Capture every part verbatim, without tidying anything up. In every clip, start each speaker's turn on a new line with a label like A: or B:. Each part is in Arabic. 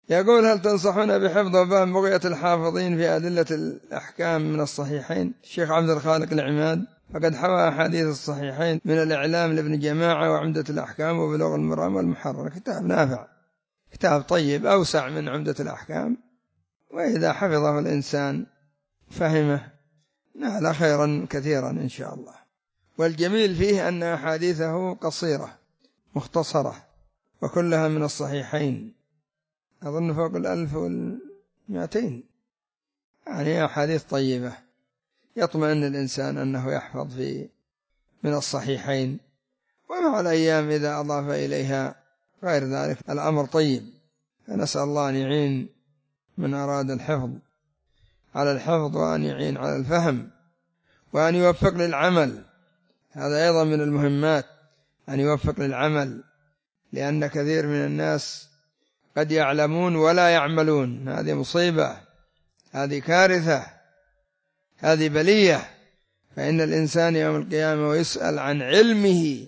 A: يقول: هل تنصحون بحفظ وفهم بغية الحافظين في أدلة الأحكام من الصحيحين؟ الشيخ عبد الخالق العماد فقد حوى أحاديث الصحيحين من الإعلام لابن جماعة وعمدة الأحكام وبلوغ المرام والمحرر. كتاب نافع، كتاب طيب، أوسع من عمدة الأحكام، وإذا حفظه الإنسان فهمه نال خيرا كثيرا إن شاء الله. والجميل فيه أن أحاديثه قصيرة مختصرة وكلها من الصحيحين، أظن فوق الألف والمئتين، يعني أحاديث طيبة يطمئن الإنسان أنه يحفظ في من الصحيحين. ومع الأيام إذا أضاف إليها غير ذلك الأمر طيب. فنسأل الله أن يعين من أراد الحفظ على الحفظ، وأن يعين على الفهم، وأن يوفق للعمل. هذا أيضا من المهمات، أن يوفق للعمل، لأن كثير من الناس قد يعلمون ولا يعملون. هذه مصيبة، هذه كارثة، هذه بلية. فإن الإنسان يوم القيامة ويسأل عن علمه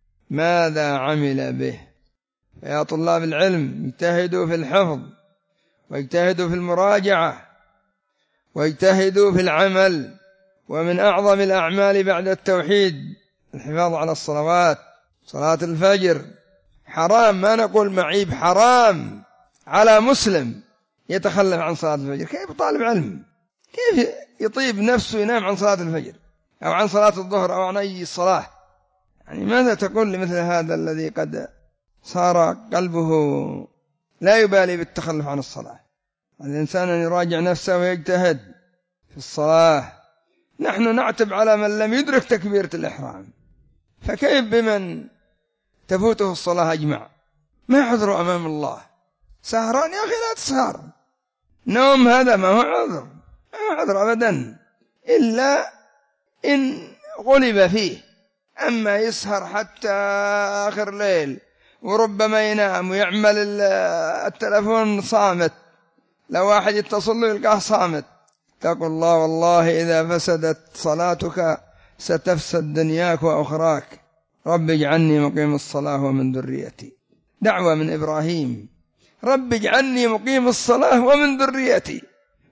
A: ماذا عمل به. فيا طلاب العلم اجتهدوا في الحفظ، واجتهدوا في المراجعة، واجتهدوا في العمل. ومن أعظم الأعمال بعد التوحيد الحفاظ على الصلوات. صلاة الفجر حرام، ما نقول معيب، حرام على مسلم يتخلف عن صلاة الفجر. كيف طالب علم كيف يطيب نفسه ينام عن صلاة الفجر أو عن صلاة الظهر أو عن أي صلاة؟ يعني ماذا تقول لمثل هذا الذي قد صار قلبه لا يبالي بالتخلف عن الصلاة؟ الإنسان أن يراجع نفسه ويجتهد في الصلاة. نحن نعتب على من لم يدرك تكبيرة الإحرام، فكيف بمن تفوته الصلاة أجمع؟ ما حضروا أمام الله؟ سهران يا أخي، لا تسهر. نوم هذا ما هو عذر، ما هو عذر أبدا، إلا إن غلب فيه. أما يسهر حتى آخر ليل، وربما ينام ويعمل التلفون صامت، لو واحد يتصل له يلقاه صامت، تقول الله والله إذا فسدت صلاتك ستفسد دنياك وأخراك. رب اجعلني مقيم الصلاة ومن ذريتي. دعوة من إبراهيم: رب اجعلني مقيم الصلاة ومن ذريتي.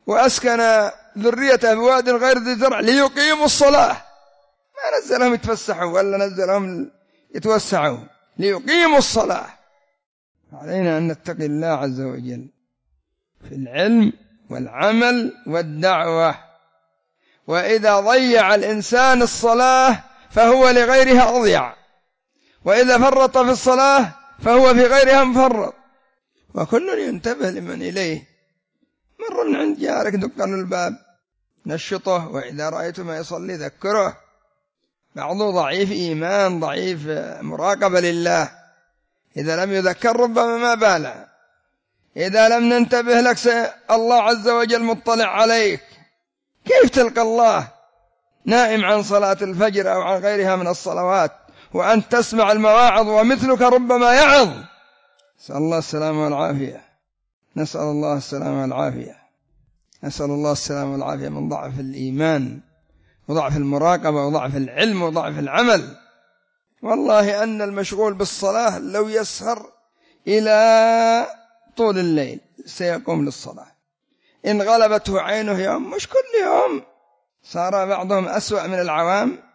A: وأسكن ذريته بواد غير ذي زرع ليقيموا الصلاة. ما نزلهم يتفسحوا ولا نزلهم يتوسعوا، ليقيموا الصلاة. علينا أن نتقي الله عز وجل في العلم والعمل والدعوة. وإذا ضيع الإنسان الصلاة فهو لغيرها أضيع، وإذا فرط في الصلاة فهو في غيرها مفرط. وكل ينتبه لمن إليه. مر من عند جارك دق له الباب، نشطه، وإذا رأيت ما يصلي ذكره. بعضه ضعيف إيمان، ضعيف مراقبة لله، إذا لم يذكر ربما ما باله. إذا لم ننتبه لك الله عز وجل مطلع عليك. كيف تلقى الله نائم عن صلاة الفجر أو عن غيرها من الصلوات وأنت تسمع المواعظ ومثلك ربما يعظ؟ نسأل الله السلامة والعافية، نسأل الله السلامة والعافية، نسأل الله السلامة والعافية من ضعف الإيمان وضعف المراقبة وضعف العلم وضعف العمل. والله أن المشغول بالصلاة لو يسهر إلى طول الليل سيقوم للصلاة. إن غلبته عينه يوم، مش كل يوم، صار بعضهم أسوأ من العوام.